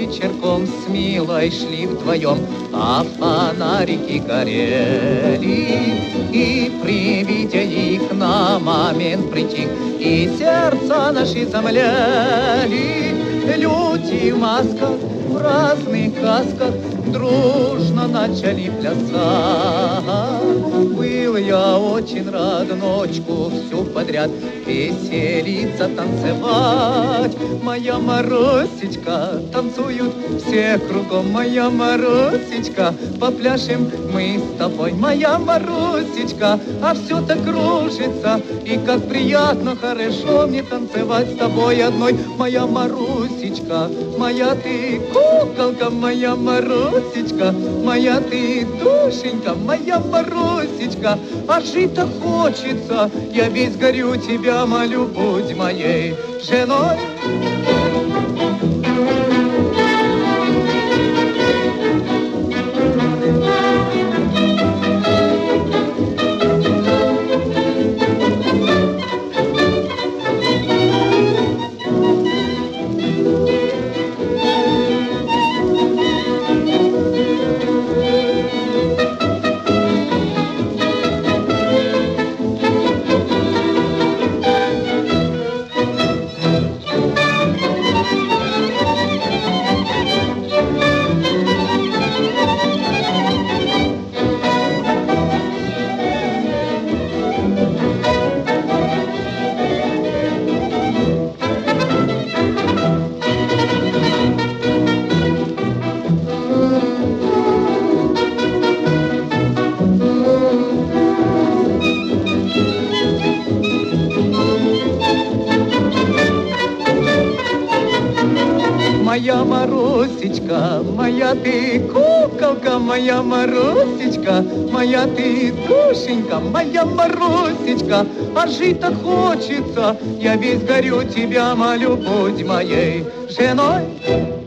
вечерком с милой шли вдвоем, а фонарики горели, и при виде их на момент притих, и сердца наши замляли. Люди в масках, в разных касках дружно начали плясать. Был я очень рад ночку всю подряд веселиться, танцевать. Моя Марусечка, танцуют все кругом. Моя Марусечка, попляшем мы с тобой. Моя Марусечка, а все так кружится, и как приятно, хорошо мне танцевать с тобой одной. Моя Марусечка, моя ты куколка, моя Марусечка, моя ты душенька, моя Марусечка, а жить-то хочется, я весь горю, тебя молю, будь моей женой. Моя Марусечка, моя ты куколка, моя Марусечка, моя ты душенька, моя Марусечка, а жить-то хочется, я весь горю, тебя молю, будь моей женой.